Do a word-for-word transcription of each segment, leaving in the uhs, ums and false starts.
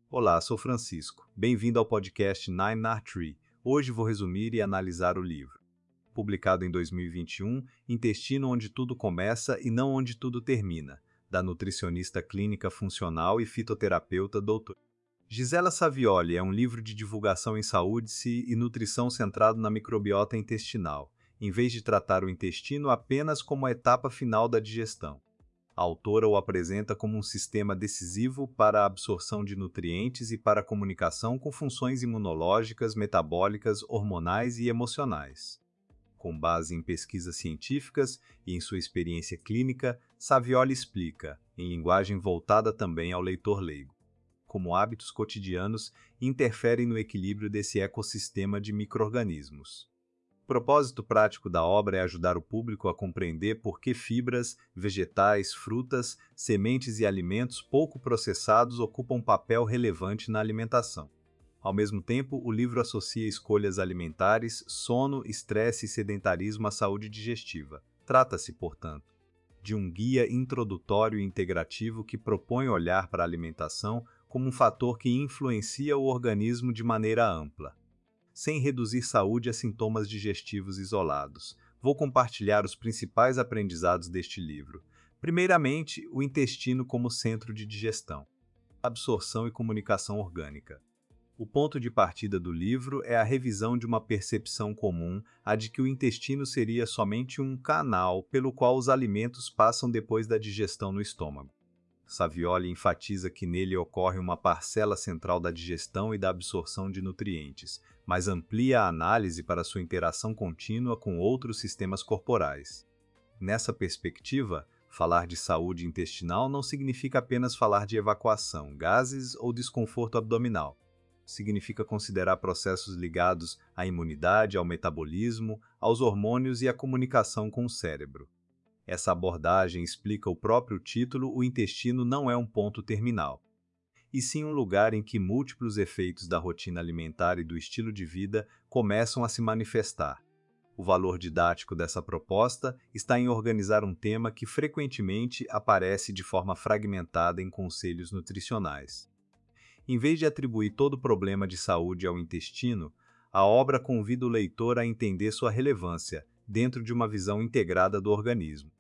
Olá, sou Francisco. Bem-vindo ao podcast Nine R Tree. Hoje vou resumir e analisar o livro. Publicado em dois mil e vinte e um, Intestino onde tudo começa e não onde tudo termina, da nutricionista clínica funcional e fitoterapeuta doutora Gisela Savioli. É um livro de divulgação em saúde e nutrição centrado na microbiota intestinal, em vez de tratar o intestino apenas como a etapa final da digestão. A autora o apresenta como um sistema decisivo para a absorção de nutrientes e para a comunicação com funções imunológicas, metabólicas, hormonais e emocionais. Com base em pesquisas científicas e em sua experiência clínica, Savioli explica, em linguagem voltada também ao leitor leigo, como hábitos cotidianos interferem no equilíbrio desse ecossistema de micro-organismos. O propósito prático da obra é ajudar o público a compreender por que fibras, vegetais, frutas, sementes e alimentos pouco processados ocupam um papel relevante na alimentação. Ao mesmo tempo, o livro associa escolhas alimentares, sono, estresse e sedentarismo à saúde digestiva. Trata-se, portanto, de um guia introdutório e integrativo que propõe olhar para a alimentação como um fator que influencia o organismo de maneira ampla, sem reduzir saúde a sintomas digestivos isolados. Vou compartilhar os principais aprendizados deste livro. Primeiramente, o intestino como centro de digestão, absorção e comunicação orgânica. O ponto de partida do livro é a revisão de uma percepção comum, a de que o intestino seria somente um canal pelo qual os alimentos passam depois da digestão no estômago. Savioli enfatiza que nele ocorre uma parcela central da digestão e da absorção de nutrientes, mas amplia a análise para sua interação contínua com outros sistemas corporais. Nessa perspectiva, falar de saúde intestinal não significa apenas falar de evacuação, gases ou desconforto abdominal. Significa considerar processos ligados à imunidade, ao metabolismo, aos hormônios e à comunicação com o cérebro. Essa abordagem explica o próprio título: o intestino não é um ponto terminal, e sim um lugar em que múltiplos efeitos da rotina alimentar e do estilo de vida começam a se manifestar. O valor didático dessa proposta está em organizar um tema que frequentemente aparece de forma fragmentada em conselhos nutricionais. Em vez de atribuir todo o problema de saúde ao intestino, a obra convida o leitor a entender sua relevância dentro de uma visão integrada do organismo.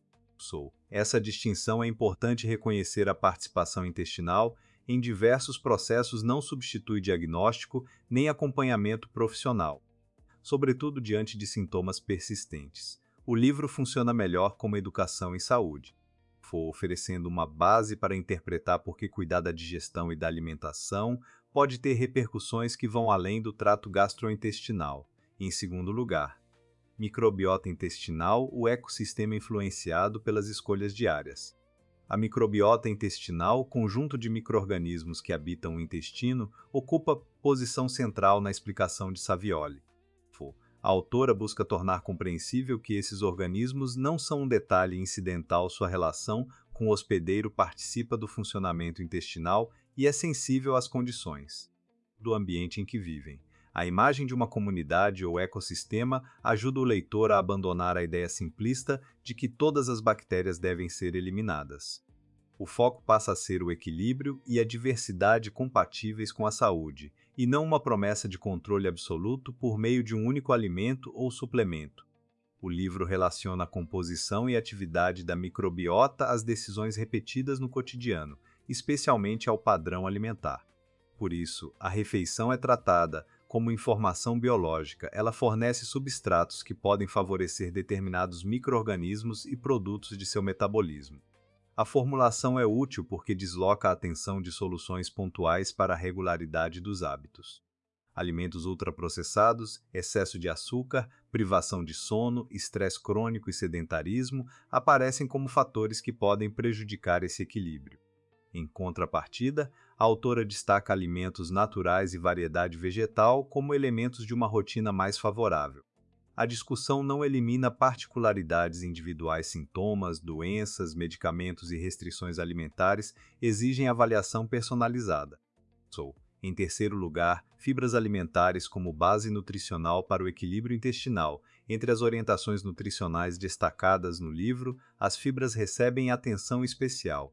Essa distinção é importante. Reconhecer a participação intestinal em diversos processos não substitui diagnóstico nem acompanhamento profissional, sobretudo diante de sintomas persistentes. O livro funciona melhor como educação em saúde, oferecendo uma base para interpretar por que cuidar da digestão e da alimentação pode ter repercussões que vão além do trato gastrointestinal. Em segundo lugar, microbiota intestinal, o ecossistema influenciado pelas escolhas diárias. A microbiota intestinal, conjunto de micro-organismos que habitam o intestino, ocupa posição central na explicação de Savioli. A autora busca tornar compreensível que esses organismos não são um detalhe incidental. Sua relação com o hospedeiro participa do funcionamento intestinal e é sensível às condições do ambiente em que vivem. A imagem de uma comunidade ou ecossistema ajuda o leitor a abandonar a ideia simplista de que todas as bactérias devem ser eliminadas. O foco passa a ser o equilíbrio e a diversidade compatíveis com a saúde, e não uma promessa de controle absoluto por meio de um único alimento ou suplemento. O livro relaciona a composição e atividade da microbiota às decisões repetidas no cotidiano, especialmente ao padrão alimentar. Por isso, a refeição é tratada como informação biológica. Ela fornece substratos que podem favorecer determinados micro-organismos e produtos de seu metabolismo. A formulação é útil porque desloca a atenção de soluções pontuais para a regularidade dos hábitos. Alimentos ultraprocessados, excesso de açúcar, privação de sono, estresse crônico e sedentarismo aparecem como fatores que podem prejudicar esse equilíbrio. Em contrapartida, a autora destaca alimentos naturais e variedade vegetal como elementos de uma rotina mais favorável. A discussão não elimina particularidades individuais. Sintomas, doenças, medicamentos e restrições alimentares exigem avaliação personalizada. Em terceiro lugar, fibras alimentares como base nutricional para o equilíbrio intestinal. Entre as orientações nutricionais destacadas no livro, as fibras recebem atenção especial.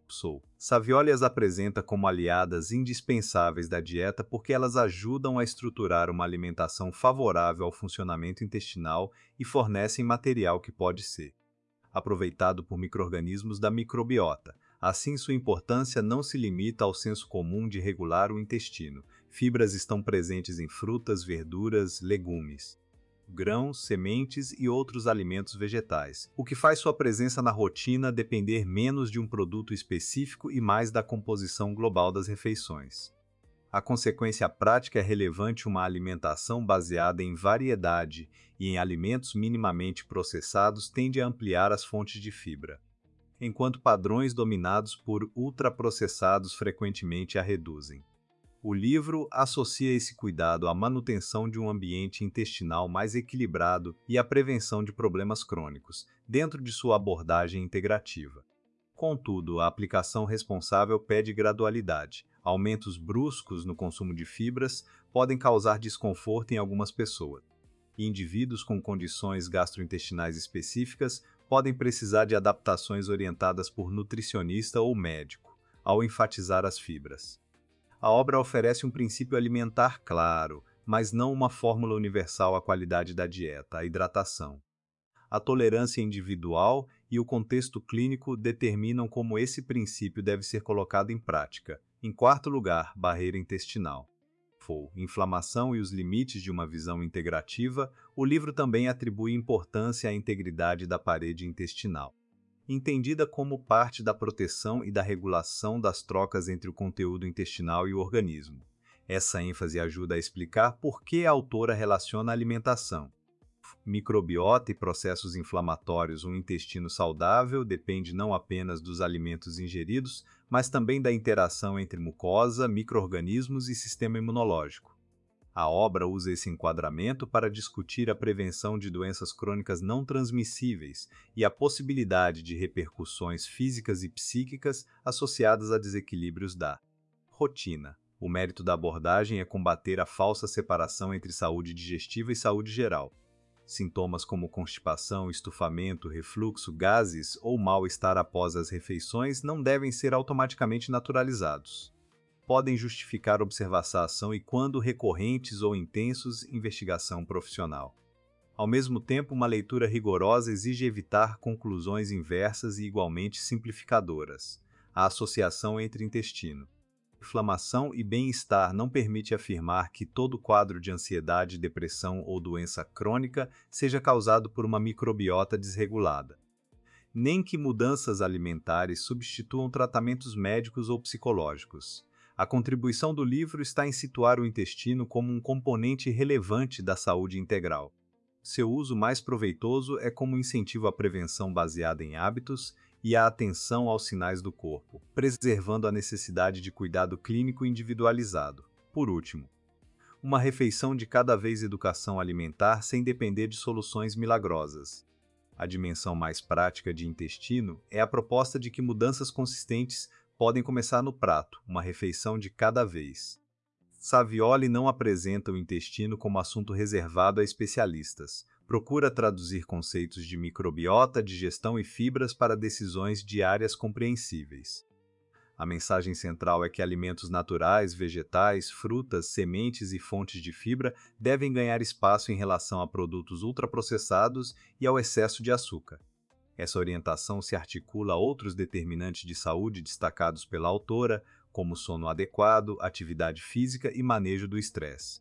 Sou. Savioli as apresenta como aliadas indispensáveis da dieta porque elas ajudam a estruturar uma alimentação favorável ao funcionamento intestinal e fornecem material que pode ser aproveitado por micro-organismos da microbiota. Assim, sua importância não se limita ao senso comum de regular o intestino. Fibras estão presentes em frutas, verduras, legumes, grãos, sementes e outros alimentos vegetais, o que faz sua presença na rotina depender menos de um produto específico e mais da composição global das refeições. A consequência prática é relevante uma alimentação baseada em variedade e em alimentos minimamente processados tende a ampliar as fontes de fibra, enquanto padrões dominados por ultraprocessados frequentemente a reduzem. O livro associa esse cuidado à manutenção de um ambiente intestinal mais equilibrado e à prevenção de problemas crônicos, dentro de sua abordagem integrativa. Contudo, a aplicação responsável pede gradualidade. Aumentos bruscos no consumo de fibras podem causar desconforto em algumas pessoas, e indivíduos com condições gastrointestinais específicas podem precisar de adaptações orientadas por nutricionista ou médico, ao enfatizar as fibras. A obra oferece um princípio alimentar claro, mas não uma fórmula universal à qualidade da dieta, a hidratação. A tolerância individual e o contexto clínico determinam como esse princípio deve ser colocado em prática. Em quarto lugar, barreira intestinal. For, inflamação e os limites de uma visão integrativa, o livro também atribui importância à integridade da parede intestinal, entendida como parte da proteção e da regulação das trocas entre o conteúdo intestinal e o organismo. Essa ênfase ajuda a explicar por que a autora relaciona a alimentação, microbiota e processos inflamatórios. Um intestino saudável depende não apenas dos alimentos ingeridos, mas também da interação entre mucosa, micro-organismos e sistema imunológico. A obra usa esse enquadramento para discutir a prevenção de doenças crônicas não transmissíveis e a possibilidade de repercussões físicas e psíquicas associadas a desequilíbrios da rotina. O mérito da abordagem é combater a falsa separação entre saúde digestiva e saúde geral. Sintomas como constipação, estufamento, refluxo, gases ou mal-estar após as refeições não devem ser automaticamente naturalizados. Podem justificar observação e, quando recorrentes ou intensos, investigação profissional. Ao mesmo tempo, uma leitura rigorosa exige evitar conclusões inversas e igualmente simplificadoras. A associação entre intestino, inflamação e bem-estar não permite afirmar que todo quadro de ansiedade, depressão ou doença crônica seja causado por uma microbiota desregulada, nem que mudanças alimentares substituam tratamentos médicos ou psicológicos. A contribuição do livro está em situar o intestino como um componente relevante da saúde integral. Seu uso mais proveitoso é como incentivo à prevenção baseada em hábitos e à atenção aos sinais do corpo, preservando a necessidade de cuidado clínico individualizado. Por último, uma refeição de cada vez educação alimentar sem depender de soluções milagrosas. A dimensão mais prática de intestino é a proposta de que mudanças consistentes podem começar no prato, uma refeição de cada vez. Savioli não apresenta o intestino como assunto reservado a especialistas. Procura traduzir conceitos de microbiota, digestão e fibras para decisões diárias compreensíveis. A mensagem central é que alimentos naturais, vegetais, frutas, sementes e fontes de fibra devem ganhar espaço em relação a produtos ultraprocessados e ao excesso de açúcar. Essa orientação se articula a outros determinantes de saúde destacados pela autora, como sono adequado, atividade física e manejo do estresse.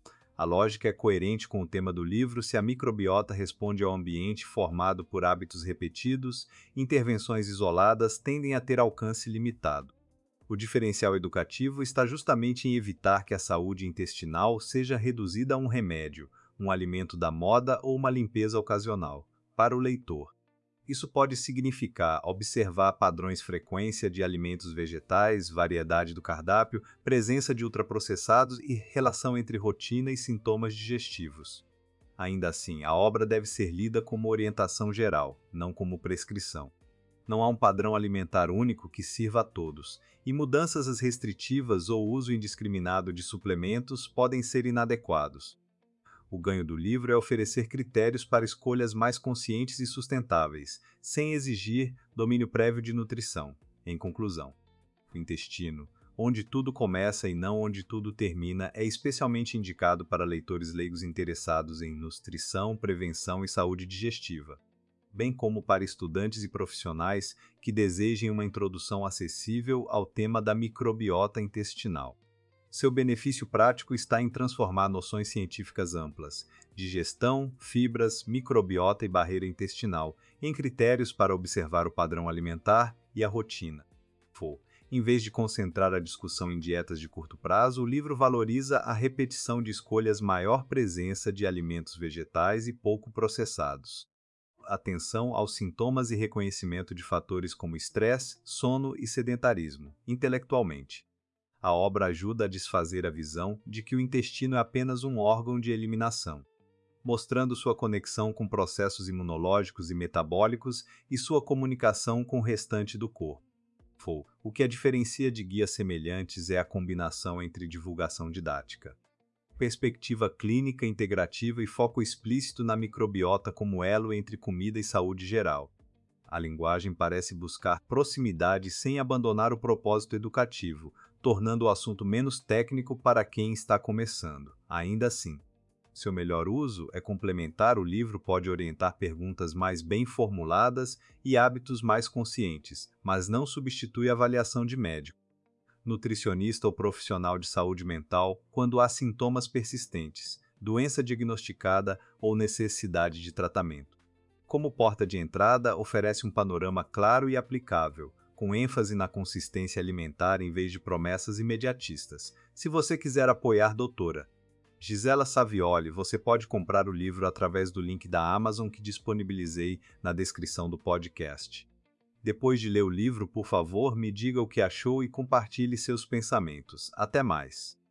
A lógica é coerente com o tema do livro se a microbiota responde ao ambiente formado por hábitos repetidos, intervenções isoladas tendem a ter alcance limitado. O diferencial educativo está justamente em evitar que a saúde intestinal seja reduzida a um remédio, um alimento da moda ou uma limpeza ocasional. Para o leitor, isso pode significar observar padrões, frequência de alimentos vegetais, variedade do cardápio, presença de ultraprocessados e relação entre rotina e sintomas digestivos. Ainda assim, a obra deve ser lida como orientação geral, não como prescrição. Não há um padrão alimentar único que sirva a todos, e mudanças restritivas ou uso indiscriminado de suplementos podem ser inadequados. O ganho do livro é oferecer critérios para escolhas mais conscientes e sustentáveis, sem exigir domínio prévio de nutrição. Em conclusão, o intestino, onde tudo começa e não onde tudo termina, é especialmente indicado para leitores leigos interessados em nutrição, prevenção e saúde digestiva, bem como para estudantes e profissionais que desejem uma introdução acessível ao tema da microbiota intestinal. Seu benefício prático está em transformar noções científicas amplas, digestão, fibras, microbiota e barreira intestinal, em critérios para observar o padrão alimentar e a rotina. Em vez de concentrar a discussão em dietas de curto prazo, o livro valoriza a repetição de escolhas, maior presença de alimentos vegetais e pouco processados. Atenção aos sintomas e reconhecimento de fatores como estresse, sono e sedentarismo, intelectualmente. A obra ajuda a desfazer a visão de que o intestino é apenas um órgão de eliminação, mostrando sua conexão com processos imunológicos e metabólicos e sua comunicação com o restante do corpo. O que a diferencia de guias semelhantes é a combinação entre divulgação didática, perspectiva clínica integrativa e foco explícito na microbiota como elo entre comida e saúde geral. A linguagem parece buscar proximidade sem abandonar o propósito educativo, tornando o assunto menos técnico para quem está começando. Ainda assim, seu melhor uso é complementar. O livro pode orientar perguntas mais bem formuladas e hábitos mais conscientes, mas não substitui a avaliação de médico, nutricionista ou profissional de saúde mental quando há sintomas persistentes, doença diagnosticada ou necessidade de tratamento. Como porta de entrada, oferece um panorama claro e aplicável, com ênfase na consistência alimentar em vez de promessas imediatistas. Se você quiser apoiar a doutora Gisela Savioli, você pode comprar o livro através do link da Amazon que disponibilizei na descrição do podcast. Depois de ler o livro, por favor, me diga o que achou e compartilhe seus pensamentos. Até mais!